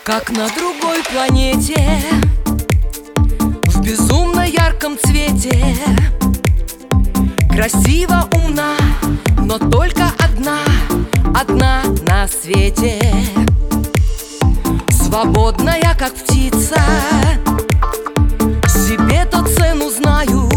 Как на другой планете, в безумно ярком цвете. Красиво, умна, но только одна на свете. Свободная, как птица, себе-то цену знаю.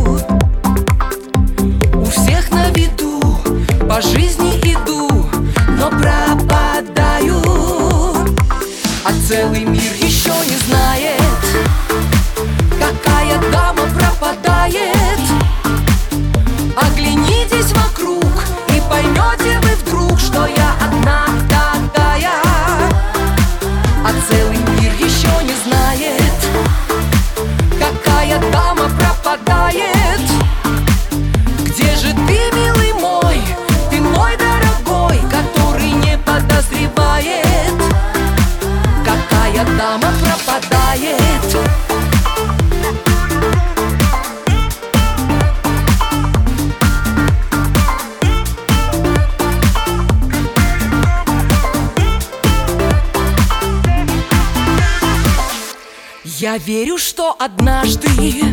У всех на виду, по жизни иду, но пропадаю. А целый мир еще не знает, какая дама пропадает. Оглянитесь вокруг и поймете вы вдруг, что я одна такая. А целый мир еще не знает, какая дама пропадает. Где же ты, милый мой, ты мой дорогой, который не подозревает, какая дама пропадает. Я верю, что однажды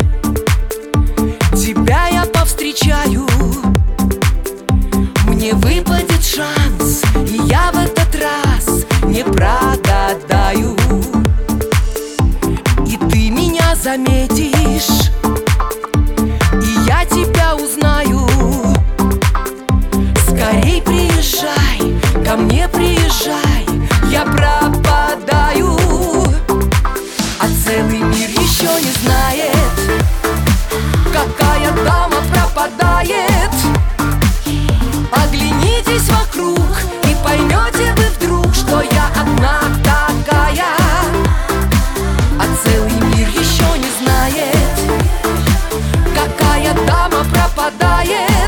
тебя я повстречаю. Мне выпадет шанс, и я в этот раз не прогадаю. И ты меня заметишь, и я тебя узнаю. Скорей приезжай, ко мне приезжай, я пропадаю. А целый мир еще не знает, какая дама пропадает. Оглянитесь вокруг и поймете вы вдруг, что я одна такая. А целый мир еще не знает, какая дама пропадает.